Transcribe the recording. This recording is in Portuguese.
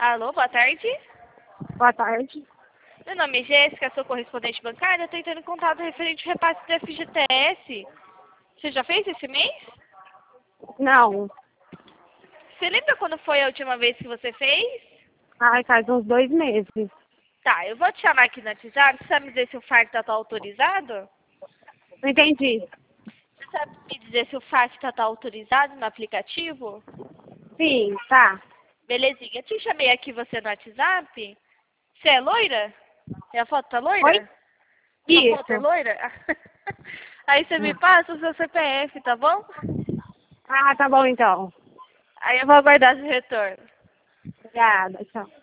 Alô, boa tarde. Boa tarde. Meu nome é Jéssica, sou correspondente bancária. Estou entrando em contato referente ao repasse do FGTS. Você já fez esse mês? Não. Você lembra quando foi a última vez que você fez? Ai, faz uns 2 meses. Tá, eu vou te chamar aqui no WhatsApp. Você sabe me dizer se o FAQ está autorizado? Não entendi. Você sabe me dizer se o FAQ está autorizado no aplicativo? Sim, tá. Belezinha. Eu te chamei aqui você no WhatsApp. Você é loira? E a foto tá loira? Oi? Sua foto é Isso. loira? Aí você me passa o seu CPF, tá bom? Ah, tá bom então. Aí eu vou aguardar seu retorno. Obrigada, tchau.